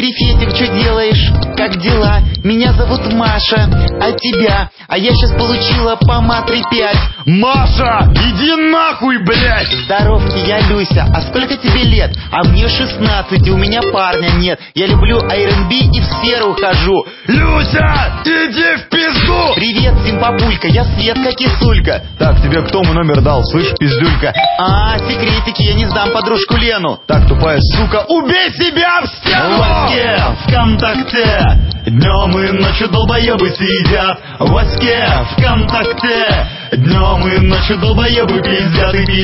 Приветик, что делаешь? Как дела? Меня зовут Маша, а тебя? А я сейчас получила по матре 5. Маша, иди нахуй, блядь! Здоровки, я Люся, а сколько тебе лет? А мне 16, и у меня парня нет. Я люблю R&B и в сферу хожу. Люся, иди в пизду! Привет, симпапулька, я Светка Кисулька. Так, тебе кто мой номер дал, слышь, пиздюлька? А, секретики, я не сдам подружку Лену. Так, тупая сука, убей себя в стену! В Ваське, ВКонтакте, днем и ночью долбоебы сидят. В Ваське, ВКонтакте, днем и ночью долбоебы пиздят и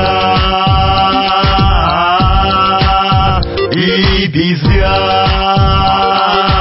пиздят. И пиздят.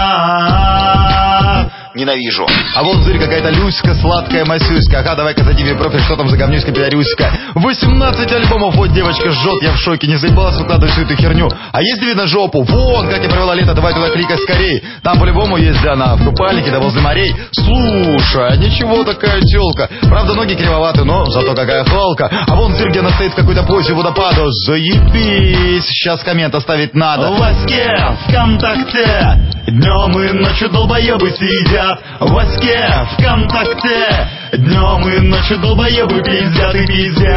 Ненавижу. А вот зырь какая-то Люська, сладкая Масюська. Ага, давай-ка зайди мне профиль, что там за говнюська пидорюська. 18 альбомов, вот девочка жжет, я в шоке. Не заебалась выкладывать всю эту херню. А есть видно жопу? Вон, как я провела лето, давай туда кликай скорей. Там по-любому есть она в купальнике, да возле морей. Слушай, ничего такая тёлка. Правда, ноги кривоваты, но зато какая халка. А вон зырь, где она стоит в какой-то позе водопада. Заебись, сейчас коммент оставить надо. В Ваське, ВКонтакте, днем и ночью долбоебы сидят. В Ваське, ВКонтакте, днем и ночью долбоебы пиздят и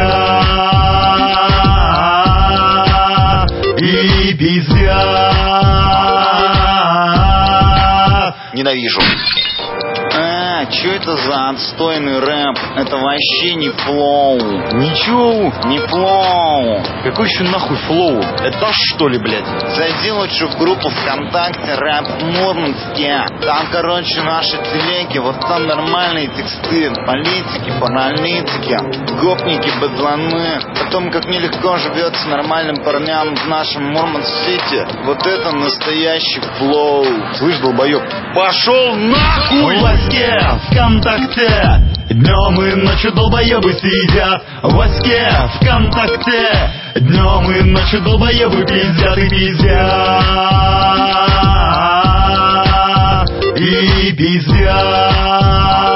пиздят. И пиздят. Ненавижу. Чё это за отстойный рэп? Это вообще не флоу. Ничего, Не флоу. какой еще нахуй флоу? Это что ли, блядь? Зайди лучше в группу ВКонтакте «Рэп Мурманске». Там, короче, наши телеки, вот там нормальные тексты. Политики, паралитики, гопники, быдланы. О том, как нелегко живется нормальным парням в нашем Мурманск-Сити. Вот это настоящий флоу. Слышь, долбоёб, пошел нахуй! В Ваське, ВКонтакте, днем и ночью долбоебы сидят. В Ваське, ВКонтакте, днем и ночью долбоебы пиздят и пиздят. И пиздят.